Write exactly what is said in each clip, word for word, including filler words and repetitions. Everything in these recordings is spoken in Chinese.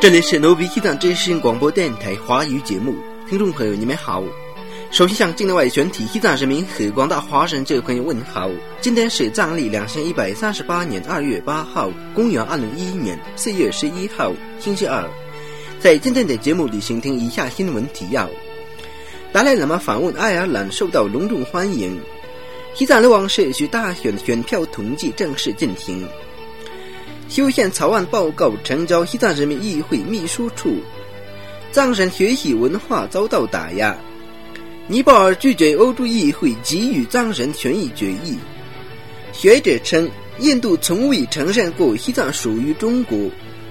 这里是牛逼西藏之声广播电台华语节目，听众朋友你们好。首先向境内外全体西藏人民和广大华人这朋友问好。今天是藏历两千一百三十八年二月八号，公元二零一一年四月十一号，星期二。在今天的节目里，请听以下新闻提要：达赖喇嘛访问爱尔兰受到隆重欢迎；西藏流亡社区大选选票统计正式进行；修宪草案报告呈交西藏人民议会秘书处；藏人学习文化遭到打压；尼泊尔拒绝欧洲议会给予藏人权益决议；学者称印度从未承认过西藏属于中国。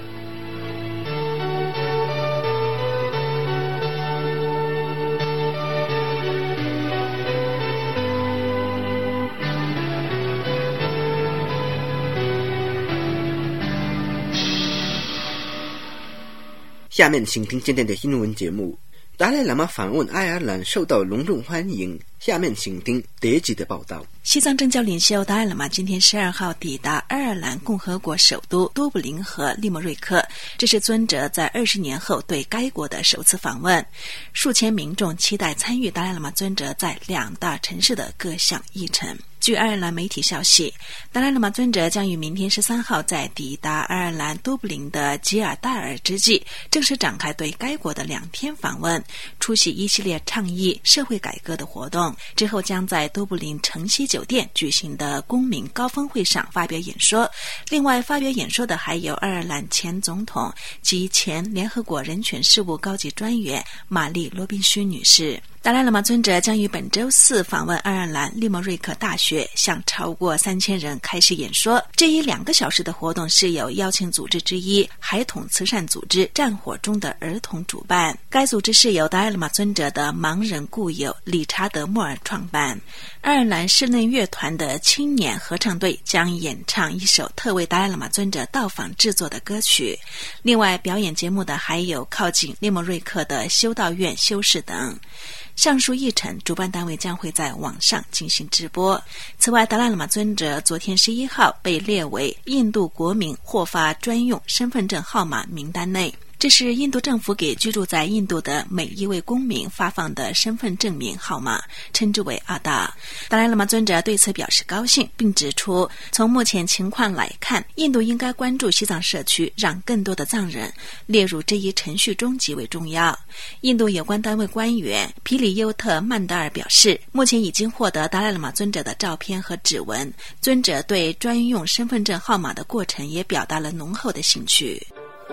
下面请听今天的新闻节目。达赖喇嘛访问爱尔兰受到隆重欢迎。下面请听德吉的报道。 西藏政教领袖达赖喇嘛今天十二号抵达爱尔兰共和国首都多布林和利莫瑞克，这是尊者在二十年后对该国的首次访问。数千民众期待参与达赖喇嘛尊者在两大城市的各项议程。据爱尔兰媒体消息，达赖喇嘛尊者将于明天十三号在抵达爱尔兰都柏林的吉尔戴尔之际，正式展开对该国的两天访问，出席一系列倡议社会改革的活动。之后将在都柏林城西酒店举行的公民高峰会上发表演说。另外发表演说的还有爱尔兰前总统及前联合国人权事务高级专员玛丽·罗宾逊女士。达赖喇嘛尊者将于本周四访问爱尔兰利莫瑞克大学，向超过三千人开始演说。这一两个小时的活动是由邀请组织之一孩童慈善组织战火中的儿童主办。该组织是由达赖喇嘛尊者的盲人故友理查德·莫尔创办。爱尔兰室内乐团的青年合唱队将演唱一首特为达赖喇嘛尊者到访制作的歌曲。另外表演节目的还有靠近利莫瑞克的修道院修士等。上述议程主办单位将会在网上进行直播。此外，达赖喇嘛尊者昨天十一号被列为印度国民获发专用身份证号码名单内，这是印度政府给居住在印度的每一位公民发放的身份证明号码，称之为阿达。达赖喇嘛尊者对此表示高兴，并指出从目前情况来看，印度应该关注西藏社区，让更多的藏人列入这一程序中极为重要。印度有关单位官员皮里尤特曼德尔表示，目前已经获得达赖喇嘛尊者的照片和指纹，尊者对专用身份证号码的过程也表达了浓厚的兴趣。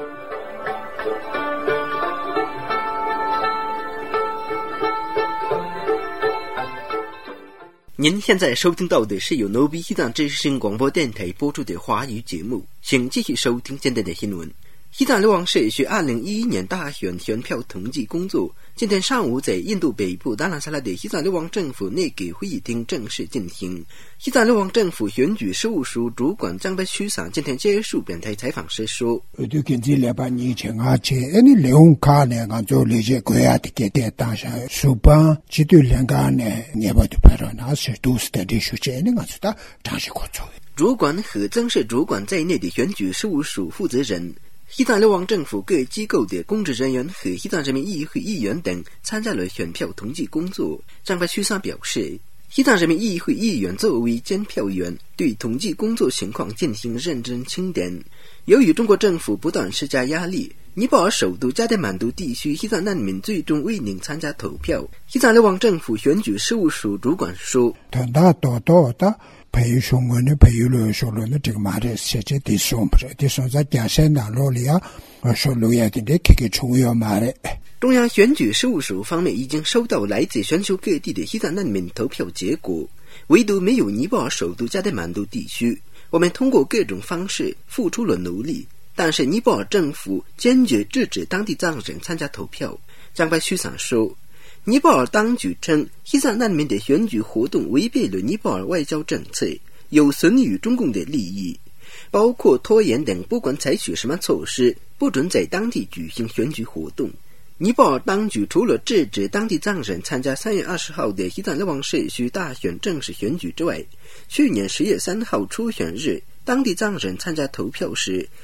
您现在收听到的是由牛逼西藏之声广播电台播出的华语节目，请继续收听今天的新闻。西藏流亡社区二零一一年大选选票统计工作今天上午在印度北部达兰萨拉的西藏流亡政府内阁会议厅正式进行。西藏流亡政府选举事务署主管张白区长今天接受本台采访时说， 对近这两百年前啊，这你流亡卡呢，按照那些国家的给的当下，书本这对两个呢，你不就白了，那是都是在这学这那个是的，常识过错。 主管和增设主管在内的选举事务署负责人、西藏流亡政府各机构的公职人员和西藏人民议会议员等参加了选票统计工作。张白区长表示，西藏人民议会议员作为监票员，对统计工作情况进行认真清点。由于中国政府不断施加压力，尼泊尔首都加德满都地区西藏难民最终未能参加投票。西藏流亡政府选举事务署主管说， 他多多的培育中国的培育了说了的这个马的现在的说不是的说在加山南罗里啊，说路亚的这个重要马的。 中央选举事务署方面已经收到来自全球各地的西藏难民投票结果，唯独没有尼泊尔首都加德满都地区。我们通过各种方式付出了努力，但是尼泊尔政府坚决制止当地藏人参加投票。张白区长说，尼泊尔当局称西藏难民的选举活动违背了尼泊尔外交政策，有损于中共的利益，包括拖延等，不管采取什么措施，不准在当地举行选举活动。尼泊尔当局除了制止当地藏人参加三月二十号的西藏流亡社区大选正式选举之外，去年十月三号初选日，当地藏人参加投票时，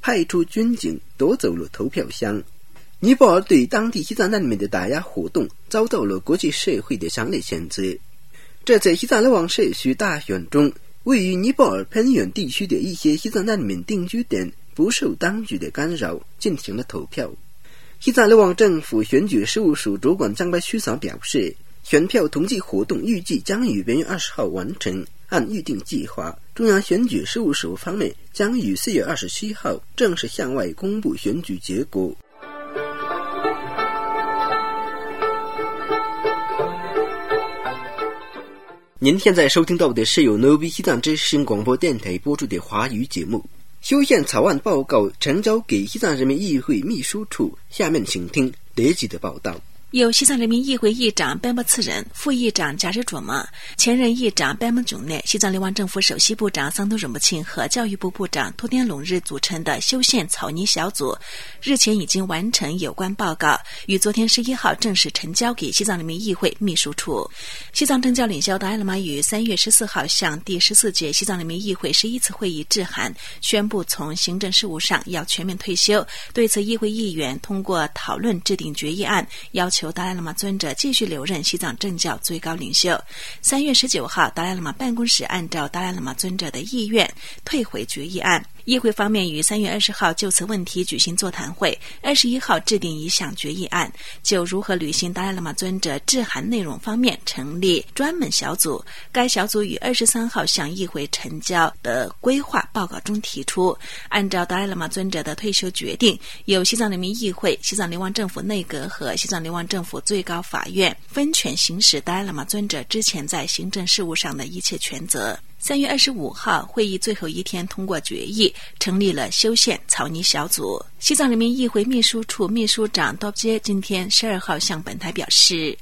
派出军警夺走了投票箱。尼泊尔对当地西藏难民的打压活动遭到了国际社会的强烈谴责。这在西藏流亡社区大选中，位于尼泊尔偏远地区的一些西藏难民定居点不受当局的干扰进行了投票。西藏流亡政府选举事务署主管张白虚嫂表示，选票统计活动预计将于本月二十号完成。按预定计划，中央选举事务所方面将于四月二十七号正式向外公布选举结果。您现在收听到的是由 Novi 西藏之声广播电台播出的华语节目。修宪草案报告呈交给西藏人民议会秘书处，下面请听德吉的报道。 由西藏人民议会议长班巴次仁、副议长贾日卓玛、前任议长班木囧内、西藏流亡政府首席部长桑东忍木庆和教育部部长托滇龙日组成的修宪草拟小组，日前已经完成有关报告，于昨天十一号正式呈交给西藏人民议会秘书处。西藏政教领袖达赖喇嘛于三月十四号向第十四届西藏人民议会十一次会议致函，宣布从行政事务上要全面退休。对此，议会议员通过讨论制定决议案，要求达赖喇嘛尊者继续留任西藏政教最高领袖。三月十九号，达赖喇嘛办公室按照达赖喇嘛尊者的意愿退回决议案。议会方面于三月二十号就此问题举行座谈会，二十一号制定一项决议案，就如何履行达赖喇嘛尊者致函内容方面成立专门小组。该小组于二十三号向议会呈交的规划报告中提出，按照达赖喇嘛尊者的退休决定，由西藏人民议会、西藏流亡政府内阁和西藏流亡政府最高法院分权行使达赖喇嘛尊者之前在行政事务上的一切权责。三月二十五号，会议最后一天通过决议，成立了修宪草拟小组。西藏人民议会秘书处秘书长多杰今天十二号向本台表示，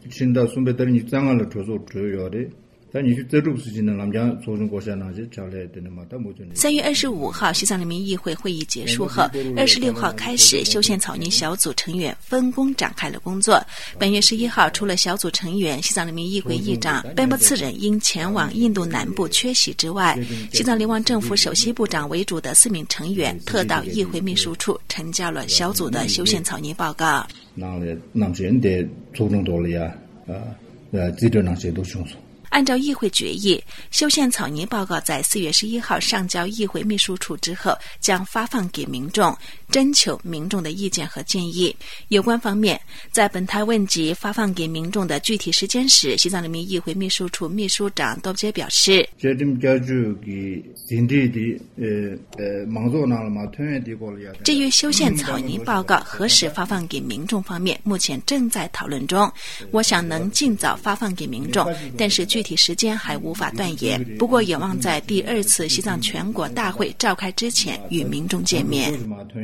三月二十五号，西藏人民议会会议结束后，二十六号开始，修宪草拟小组成员分工展开了工作。本月十一号，除了小组成员西藏人民议会议长班巴次仁因前往印度南部缺席之外，西藏流亡政府首席部长为主的四名成员特到议会秘书处呈交了小组的修宪草拟报告。按照议会决议，修宪草拟报告在四月十一号上交议会秘书处之后，将发放给民众，征求民众的意见和建议。有关方面在本台问及发放给民众的具体时间时，西藏人民议会秘书处秘书长多杰表示，至于修宪草拟报告何时发放给民众方面，目前正在讨论中。我想能尽早发放给民众，但是具体时间还无法断言。不过有望在第二次西藏全国大会召开之前与民众见面。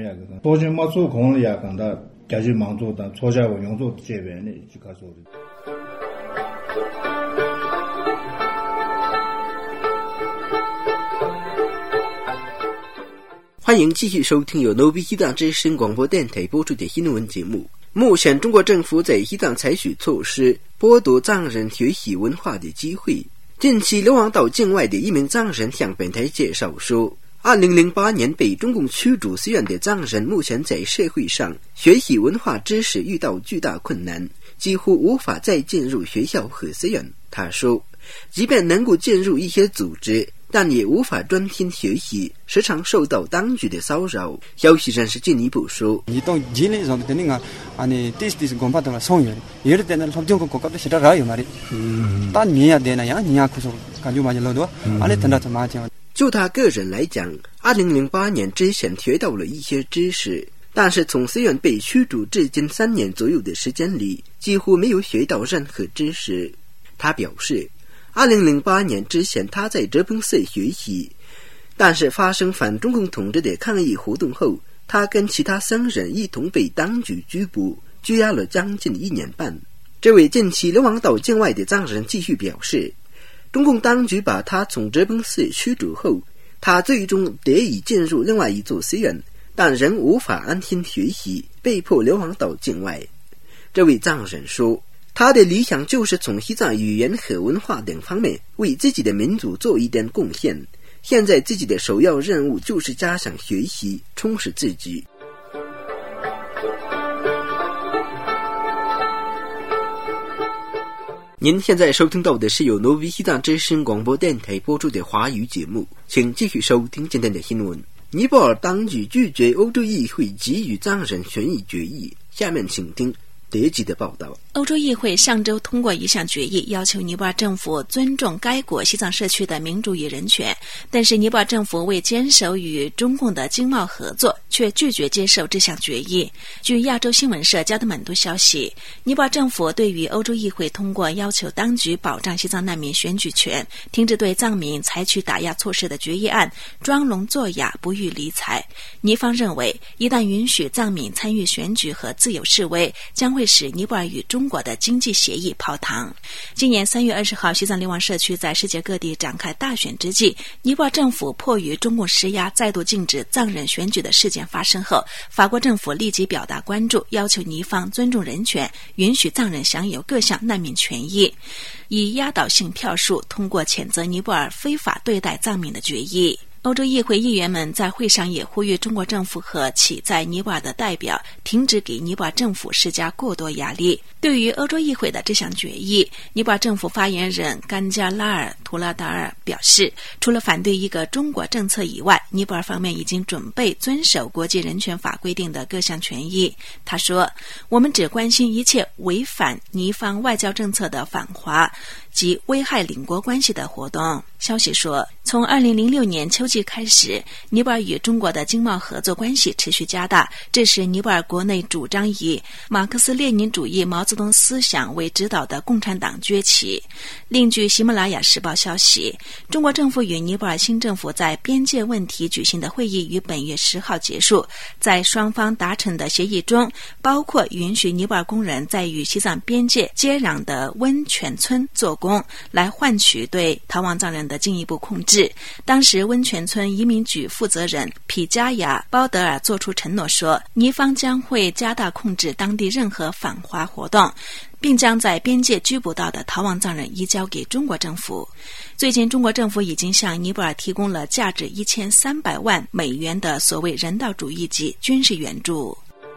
欢迎继续收听由 Novi 西藏之声广播电台播出的新闻节目。目前中国政府在西藏采取措施，剥夺藏人学习文化的机会。近期流亡到境外的一名藏人向本台介绍说，二零零八年被中共驱逐寺院的藏人目前在社会上学习文化知识遇到巨大困难，几乎无法再进入学校和寺院。他说，即便能够进入一些组织，但也无法专心学习，时常受到当局的骚扰。消息人士进一步说，就他个人来讲，二零零八年之前学到了一些知识，但是从寺院被驱逐至今三年左右的时间里，几乎没有学到任何知识。他表示，二零零八年之前他在哲蚌寺学习，但是发生反中共统治的抗议活动后，他跟其他僧人一同被当局拘捕，拘押了将近一年半。这位近期流亡到境外的藏人继续表示，中共当局把他从哲蚌寺驱逐后，他最终得以进入另外一座寺院，但仍无法安心学习，被迫流亡到境外。这位藏人说，他的理想就是从西藏语言和文化等方面为自己的民族做一点贡献， 现在自己的首要任务就是加强学习，充实自己。您现在收听到的是由挪威西藏之声广播电台播出的华语节目，请继续收听今天的新闻。尼泊尔当局拒绝欧洲议会给予藏人权益决议，下面请听德吉的报道。 欧洲议会上周通过一项决议，要求尼泊尔政府尊重该国西藏社区的民主与人权，但是尼泊尔政府为坚守与中共的经贸合作，却拒绝接受这项决议。据亚洲新闻社加德满都消息，尼泊尔政府对于欧洲议会通过要求当局保障西藏难民选举权、停止对藏民采取打压措施的决议案装聋作哑，不予理睬。尼方认为，一旦允许藏民参与选举和自由示威，将会使尼泊尔与中国的经济协议泡汤。今年三月二十号，西藏流亡社区在世界各地展开大选之际，尼泊尔政府迫于中共施压，再度禁止藏人选举的事件发生后，法国政府立即表达关注，要求尼方尊重人权，允许藏人享有各项难民权益，以压倒性票数通过谴责尼泊尔非法对待藏民的决议。欧洲议会议员们在会上也呼吁中国政府和其在尼泊尔的代表停止给尼泊尔政府施加过多压力。对于欧洲议会的这项决议，尼泊尔政府发言人甘加拉尔图拉达尔表示，除了反对一个中国政策以外，尼泊尔方面已经准备遵守国际人权法规定的各项权益。他说，我们只关心一切违反尼方外交政策的反华及危害邻国关系的活动。消息说，从二零零六年秋季开始，尼泊尔与中国的经贸合作关系持续加大，这使尼泊尔国内主张以马克思列宁主义毛泽东思想为指导的共产党崛起。另据喜马拉雅时报消息，中国政府与尼泊尔新政府在边界问题举行的会议于本月十号结束，在双方达成的协议中，包括允许尼泊尔工人在与西藏边界接壤的温泉村做工，来换取对逃亡藏人的进一步控制。当时温泉村移民局负责人皮加雅包德尔作出承诺说，尼方将会加大控制当地任何反华活动，并将在边界拘捕到的逃亡藏人移交给中国政府。最近中国政府已经向尼泊尔提供了价值一千三百万美元的所谓人道主义及军事援助。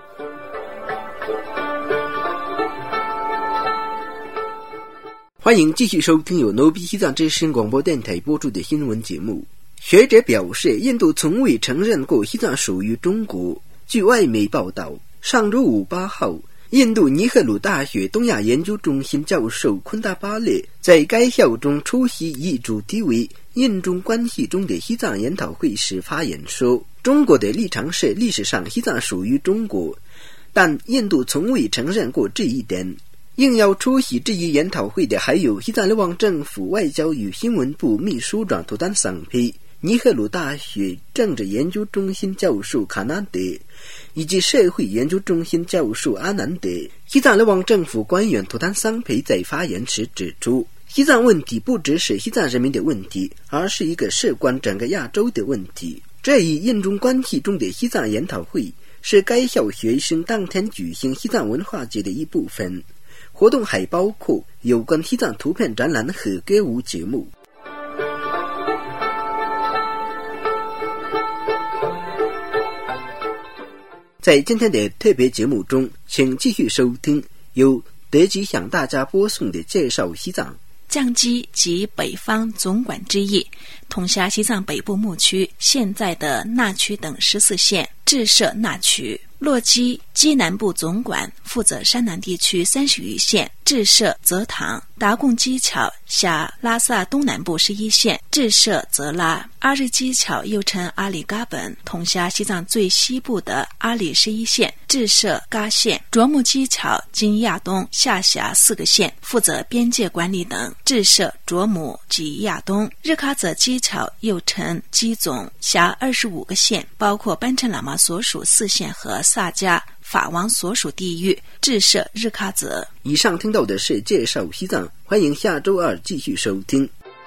欢迎继续收听由挪威西藏之声广播电台播出的新闻节目。学者表示，印度从未承认过西藏属于中国。据外媒报道，上周五八号，印度尼赫鲁大学东亚研究中心教授昆达巴列在该校中出席以主题为印中关系中的西藏研讨会时发言说，中国的立场是历史上西藏属于中国，但印度从未承认过这一点。应邀出席这一研讨会的还有西藏流亡政府外交与新闻部秘书长图丹桑佩、尼赫鲁大学政治研究中心教授卡纳德以及社会研究中心教授阿南德。西藏流亡政府官员图丹桑佩在发言时指出，西藏问题不只是西藏人民的问题，而是一个事关整个亚洲的问题。这一印中关系中的西藏研讨会是该校学生当天举行西藏文化节的一部分，活动还包括有关西藏图片展览和歌舞节目。在今天的特别节目中，请继续收听由德吉向大家播送的介绍西藏。 降基及北方总管之意，统辖西藏北部牧区、现在的纳区等十四县，治设纳区。洛基基南部总管负责山南地区三十余县，治设泽塘。达贡基巧辖拉萨东南部十一县，治设泽拉。阿日基巧又称阿里嘎本，统辖西藏最西部的阿里十一县，治设嘎县。卓木基巧今亚东下辖四个县，负责边界管理等，治设卓木及亚东。日喀则基巧又称基总，辖二十五个县，包括班禅喇嘛所属四县和萨迦法王所属地域，治设日喀则。 以上听到的是介绍西藏，欢迎下周二继续收听。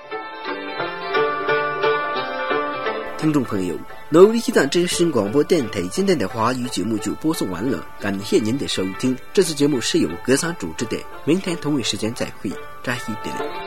听众朋友，挪威西藏之声广播电台今天的华语节目就播送完了，感谢您的收听。这次节目是由格桑主持的，明天同一时间再会，扎西德勒。